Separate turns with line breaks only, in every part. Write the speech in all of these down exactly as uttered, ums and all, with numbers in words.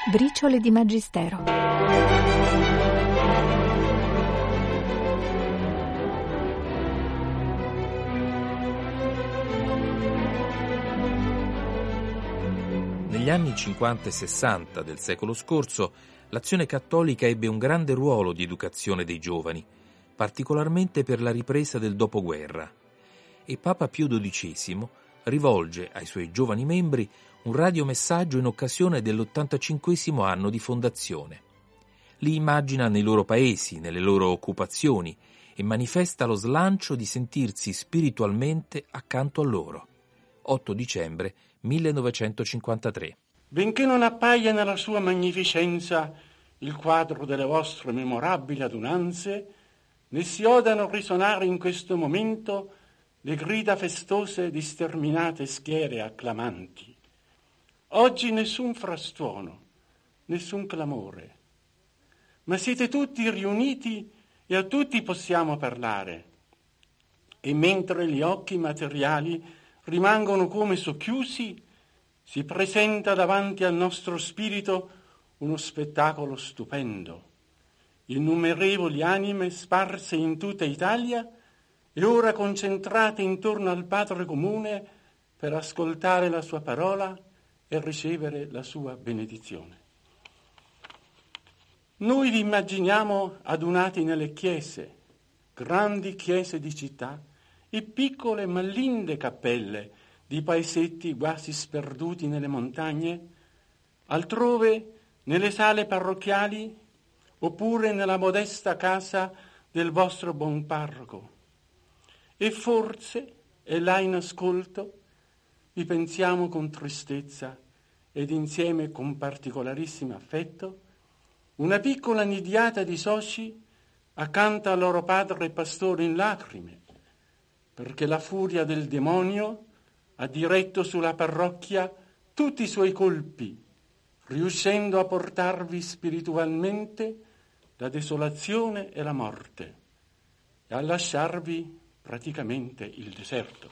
Briciole di Magistero.
Negli anni cinquanta e sessanta del secolo scorso, l'Azione Cattolica ebbe un grande ruolo di educazione dei giovani, particolarmente per la ripresa del dopoguerra. E Papa Pio dodicesimo rivolge ai suoi giovani membri un radiomessaggio in occasione dell'ottantacinquesimo anno di fondazione. Li immagina nei loro paesi, nelle loro occupazioni e manifesta lo slancio di sentirsi spiritualmente accanto a loro. otto dicembre millenovecentocinquantatré.
Benché non appaia nella sua magnificenza il quadro delle vostre memorabili adunanze, ne si odano risonare in questo momento le grida festose di sterminate schiere acclamanti. Oggi nessun frastuono, nessun clamore, ma siete tutti riuniti e a tutti possiamo parlare. E mentre gli occhi materiali rimangono come socchiusi, si presenta davanti al nostro spirito uno spettacolo stupendo. Innumerevoli anime sparse in tutta Italia e ora concentrate intorno al Padre comune per ascoltare la sua parola e ricevere la sua benedizione. Noi vi immaginiamo adunati nelle chiese, grandi chiese di città e piccole ma linde cappelle di paesetti quasi sperduti nelle montagne, altrove nelle sale parrocchiali oppure nella modesta casa del vostro buon parroco. E forse, e là in ascolto, vi pensiamo con tristezza ed insieme con particolarissimo affetto, una piccola nidiata di soci accanto al loro padre pastore in lacrime, perché la furia del demonio ha diretto sulla parrocchia tutti i suoi colpi, riuscendo a portarvi spiritualmente la desolazione e la morte e a lasciarvi praticamente il deserto.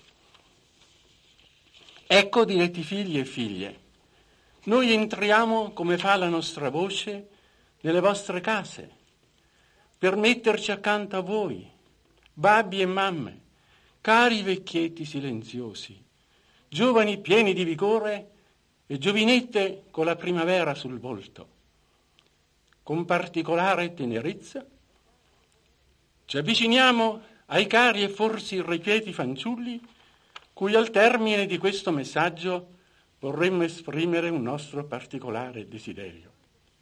Ecco, diretti figli e figlie, noi entriamo, come fa la nostra voce, nelle vostre case, per metterci accanto a voi, babbi e mamme, cari vecchietti silenziosi, giovani pieni di vigore e giovinette con la primavera sul volto. Con particolare tenerezza ci avviciniamo ai cari e forse irrequieti fanciulli cui al termine di questo messaggio vorremmo esprimere un nostro particolare desiderio.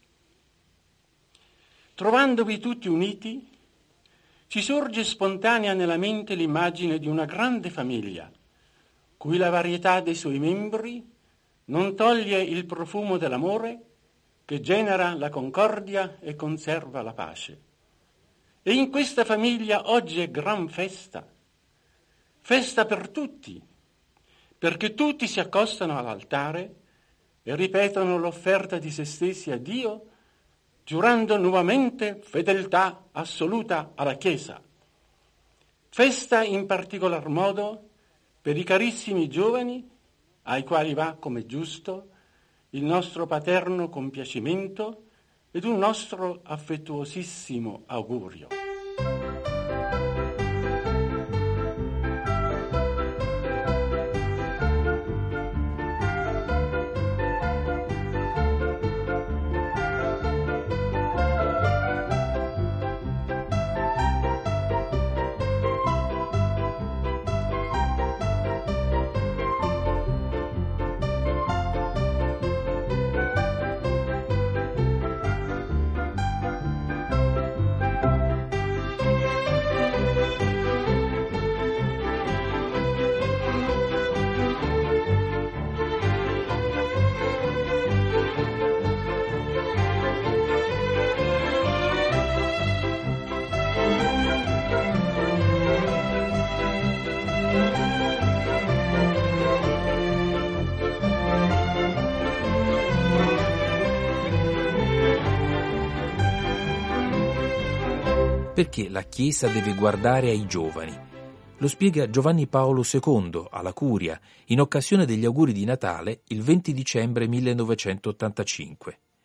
Trovandovi tutti uniti, ci sorge spontanea nella mente l'immagine di una grande famiglia, cui la varietà dei suoi membri non toglie il profumo dell'amore che genera la concordia e conserva la pace. E in questa famiglia oggi è gran festa, festa per tutti, perché tutti si accostano all'altare e ripetono l'offerta di se stessi a Dio, giurando nuovamente fedeltà assoluta alla Chiesa. Festa in particolar modo per i carissimi giovani, ai quali va, come giusto, il nostro paterno compiacimento ed un nostro affettuosissimo augurio.
Perché la Chiesa deve guardare ai giovani? Lo spiega Giovanni Paolo secondo alla Curia in occasione degli auguri di Natale il venti dicembre millenovecentottantacinque.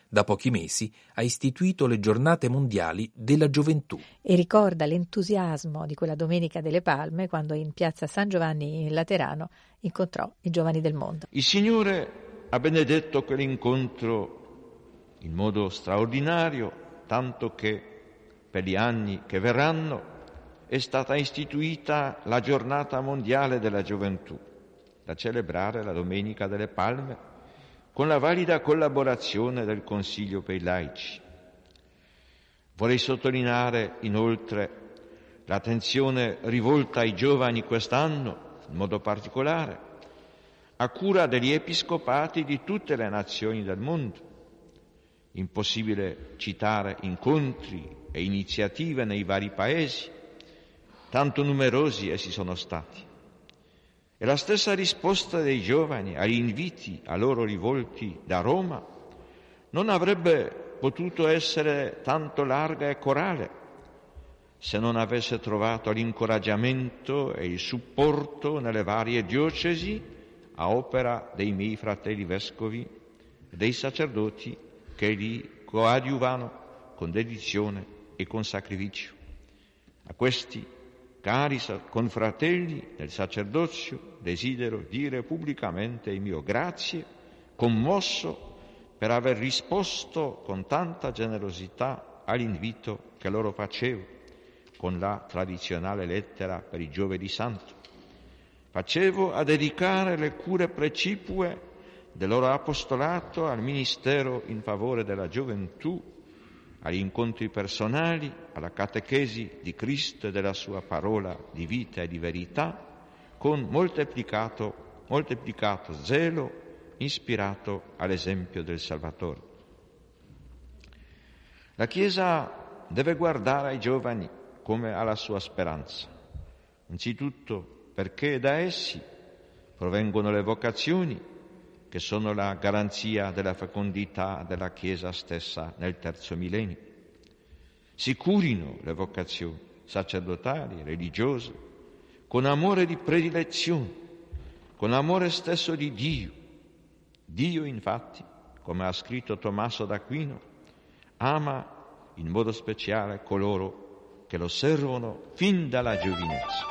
Da pochi mesi ha istituito le giornate mondiali della gioventù.
E ricorda l'entusiasmo di quella Domenica delle Palme quando in piazza San Giovanni in Laterano incontrò i giovani del mondo.
Il Signore ha benedetto quell'incontro in modo straordinario, tanto che per gli anni che verranno è stata istituita la giornata mondiale della gioventù, da celebrare la Domenica delle Palme, con la valida collaborazione del Consiglio per i laici. Vorrei sottolineare inoltre l'attenzione rivolta ai giovani quest'anno, in modo particolare, a cura degli episcopati di tutte le nazioni del mondo. Impossibile citare incontri e iniziative nei vari paesi, tanto numerosi essi sono stati. E la stessa risposta dei giovani agli inviti a loro rivolti da Roma non avrebbe potuto essere tanto larga e corale se non avesse trovato l'incoraggiamento e il supporto nelle varie diocesi a opera dei miei fratelli vescovi e dei sacerdoti che li coadiuvano con dedizione e con sacrificio. A questi cari confratelli del sacerdozio, desidero dire pubblicamente il mio grazie, commosso per aver risposto con tanta generosità all'invito che loro facevo, con la tradizionale lettera per i giovedì santo. Facevo a dedicare le cure precipue del loro apostolato al ministero in favore della gioventù, agli incontri personali, alla catechesi di Cristo e della sua parola di vita e di verità, con moltiplicato, moltiplicato zelo ispirato all'esempio del Salvatore. La Chiesa deve guardare ai giovani come alla sua speranza, innanzitutto perché da essi provengono le vocazioni, che sono la garanzia della fecondità della Chiesa stessa nel terzo millennio. Si curino le vocazioni sacerdotali, religiose, con amore di predilezione, con amore stesso di Dio. Dio, infatti, come ha scritto Tommaso d'Aquino, ama in modo speciale coloro che lo servono fin dalla giovinezza.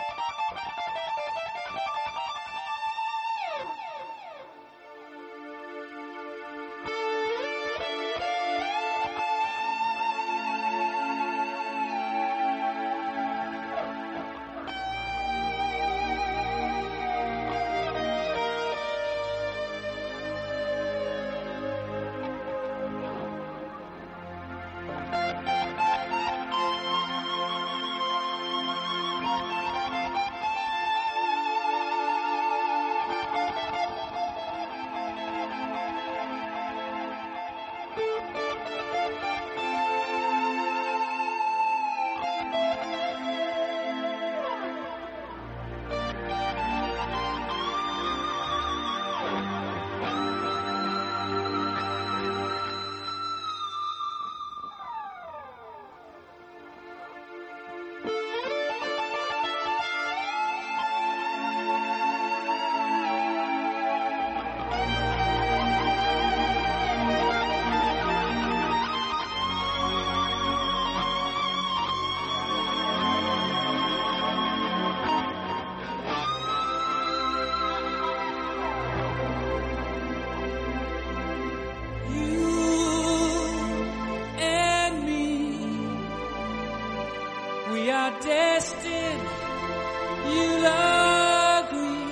destined, you'll agree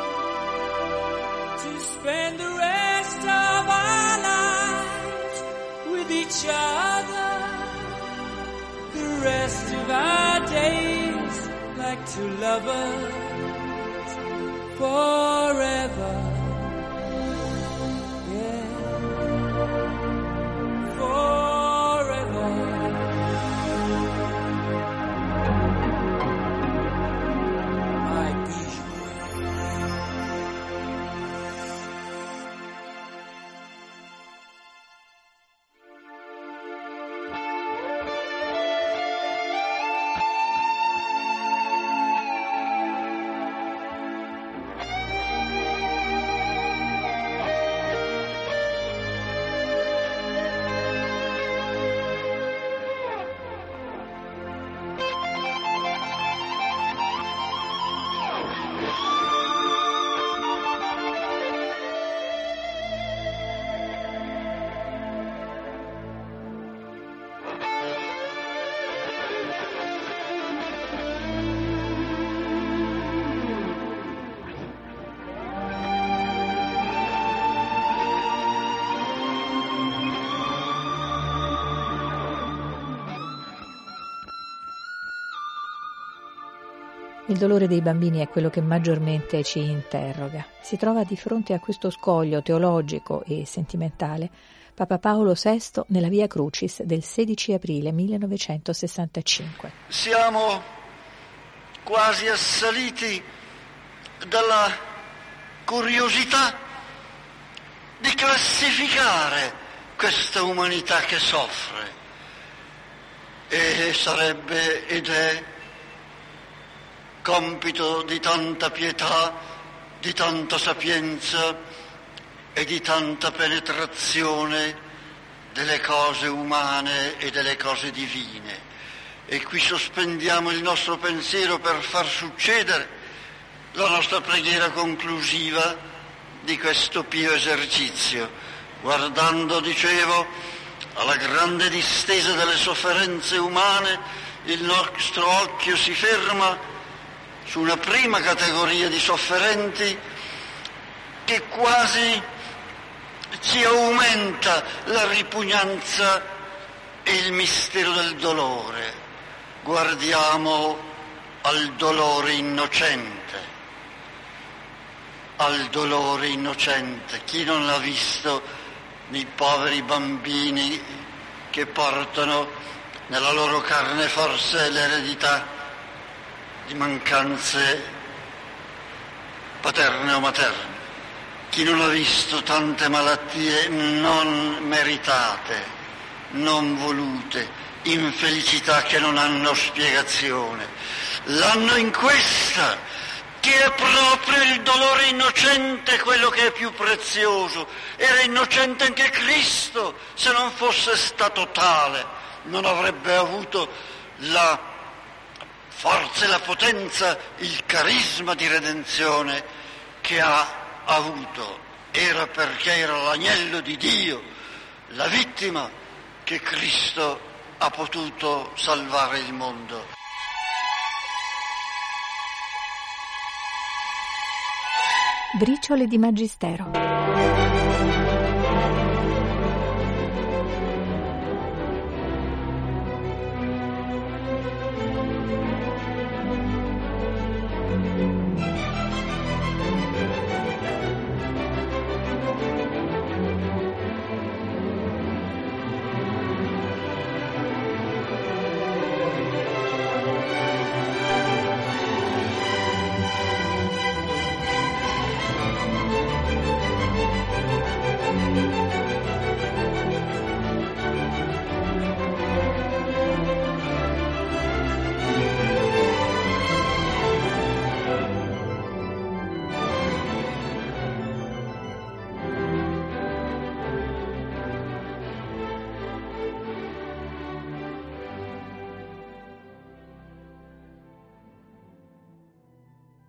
to spend the rest of our lives with each other, the rest of our days like two lovers forever.
Il dolore dei bambini è quello che maggiormente ci interroga. Si trova di fronte a questo scoglio teologico e sentimentale Papa Paolo sesto nella Via Crucis del sedici aprile millenovecentosessantacinque.
Siamo quasi assaliti dalla curiosità di classificare questa umanità che soffre, e sarebbe ed è compito di tanta pietà, di tanta sapienza e di tanta penetrazione delle cose umane e delle cose divine. E qui sospendiamo il nostro pensiero per far succedere la nostra preghiera conclusiva di questo pio esercizio, guardando, dicevo, alla grande distesa delle sofferenze umane. Il nostro occhio si ferma su una prima categoria di sofferenti che quasi ci aumenta la ripugnanza e il mistero del dolore. Guardiamo al dolore innocente, al dolore innocente. Chi non l'ha visto nei poveri bambini che portano nella loro carne forse l'eredità di mancanze paterne o materne? Chi non ha visto tante malattie non meritate, non volute, infelicità che non hanno spiegazione? L'hanno in questa, che è proprio il dolore innocente quello che è più prezioso. Era innocente anche Cristo, se non fosse stato tale non avrebbe avuto la forza e la potenza, il carisma di redenzione che ha avuto. Era perché era l'agnello di Dio, la vittima, che Cristo ha potuto salvare il mondo.
Briciole di Magistero.